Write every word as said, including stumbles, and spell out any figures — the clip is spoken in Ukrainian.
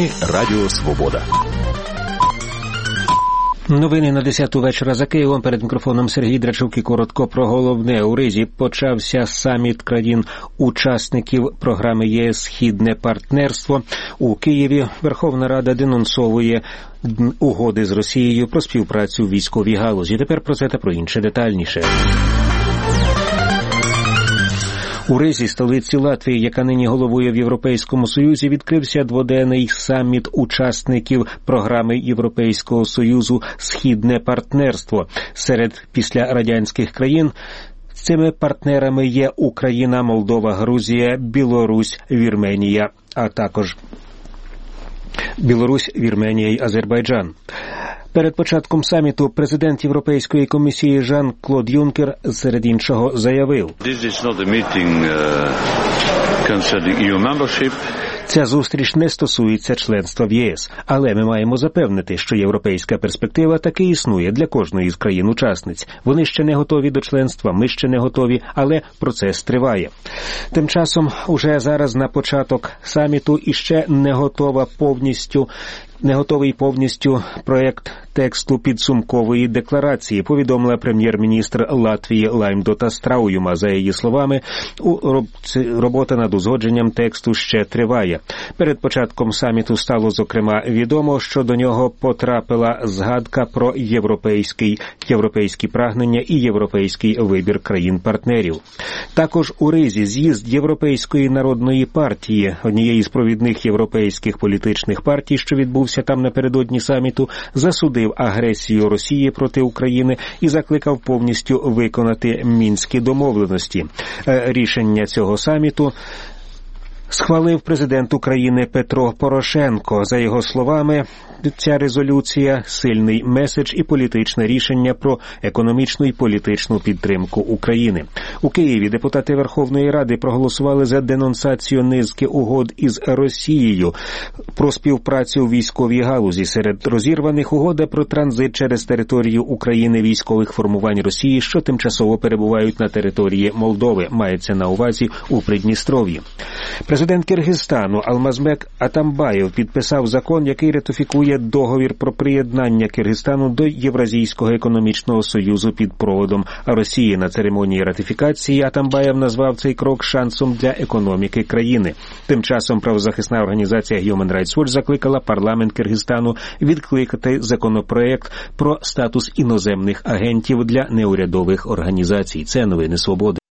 Новини Радіо Свобода. Новини на десяту вечора за Києвом. Перед мікрофоном Сергій Драчук і коротко про головне. У Ризі почався саміт країн-учасників програми ЄС «Східне партнерство». У Києві Верховна Рада денонсовує угоди з Росією про співпрацю в військовій галузі. Тепер про це та про інше детальніше. У Ризі, столиці Латвії, яка нині головує в Європейському Союзі, відкрився дводенний саміт учасників програми Європейського Союзу «Східне партнерство». Серед післярадянських країн цими партнерами є Україна, Молдова, Грузія, Білорусь, Вірменія, а також Білорусь, Вірменія й Азербайджан. Перед початком саміту президент Європейської комісії Жан-Клод Юнкер, серед іншого, заявив: «Ця зустріч не стосується членства в ЄС, але ми маємо запевнити, що європейська перспектива таки існує для кожної з країн-учасниць. Вони ще не готові до членства, ми ще не готові, але процес триває». Тим часом, уже зараз на початок саміту іще не готова повністю Не готовий повністю проєкт тексту підсумкової декларації, повідомила прем'єр-міністр Латвії Лаймдота Страуюма. За її словами, робота над узгодженням тексту ще триває. Перед початком саміту стало, зокрема, відомо, що до нього потрапила згадка про європейський, європейські прагнення і європейський вибір країн-партнерів. Також у Ризі з'їзд Європейської народної партії, однієї з провідних європейських політичних партій, що відбувся там напередодні саміту, засудив агресію Росії проти України і закликав повністю виконати мінські домовленості. Рішення цього саміту схвалив президент України Петро Порошенко. За його словами, ця резолюція – сильний меседж і політичне рішення про економічну і політичну підтримку України. У Києві депутати Верховної Ради проголосували за денонсацію низки угод із Росією про співпрацю у військовій галузі. Серед розірваних угода про транзит через територію України військових формувань Росії, що тимчасово перебувають на території Молдови, мається на увазі у Придністров'ї. Президент Киргизстану Алмазбек Атамбаєв підписав закон, який ратифікує договір про приєднання Киргизстану до Євразійського економічного союзу під проводом Росії. На церемонії ратифікації Атамбаєв назвав цей крок шансом для економіки країни. Тим часом правозахисна організація Human Rights Watch закликала парламент Киргизстану відкликати законопроект про статус іноземних агентів для неурядових організацій. Це новини Свободи.